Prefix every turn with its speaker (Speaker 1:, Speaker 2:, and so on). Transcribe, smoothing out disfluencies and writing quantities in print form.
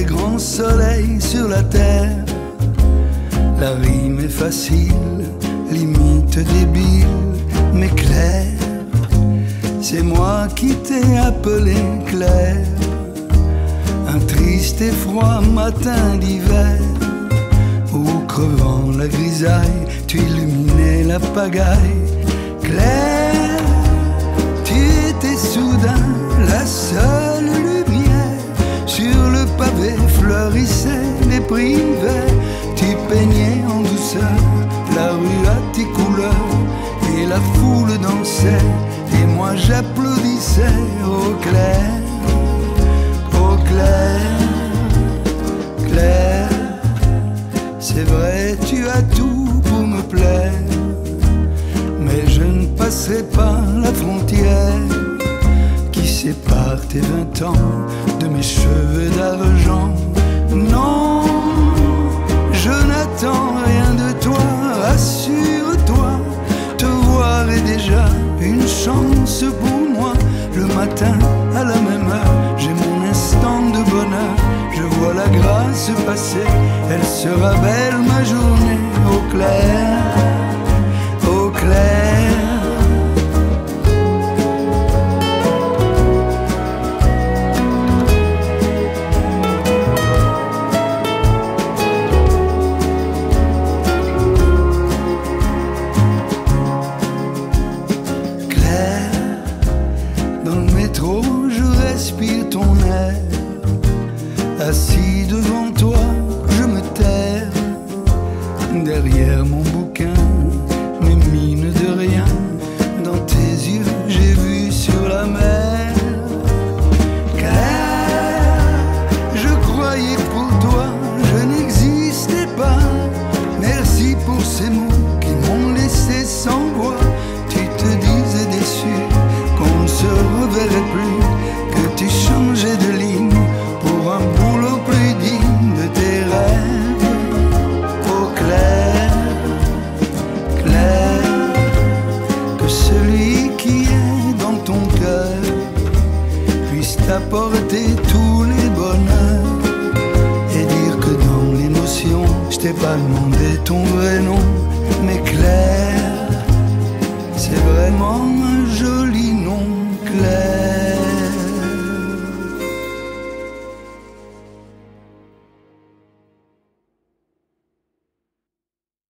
Speaker 1: grand soleil sur la terre. La rime est facile, limite débile, mais claire. C'est moi qui t'ai appelé Claire. Un triste et froid matin d'hiver, où crevant la grisaille, tu illuminais la pagaille. Claire, tu étais soudain la seule lumière. Sur le pavé fleurissaient les primes verts. Tu peignais en douceur la rue à tes couleurs, et la foule dansait, et moi j'applaudissais. Oh Claire, oh Claire, Claire, c'est vrai tu as tout pour me plaire, mais je ne passerai pas la frontière qui sépare tes 20 ans de mes cheveux d'argent. Non, je n'attends rien de toi, rassure-toi, te voir est déjà une chance pour moi. Le matin à la même heure, j'ai mon instant de bonheur. Je vois la grâce passer, elle sera belle ma journée. Au clair, au clair. Je respire ton air. Assis devant toi, je me terre. Derrière mon bouquin, mes mines de rien. Dans tes yeux, j'ai vu sur la mer. Claire, je croyais que pour toi, je n'existais pas. Merci pour ces mots qui m'ont laissé sans voix. Tu te disais déçu qu'on ne se reverrait plus, que tu changeais de ligne pour un boulot plus digne de tes rêves. Oh Claire, Claire, que celui qui est dans ton cœur puisse t'apporter tous les bonheurs, et dire que dans l'émotion, je t'ai pas demandé ton vrai nom.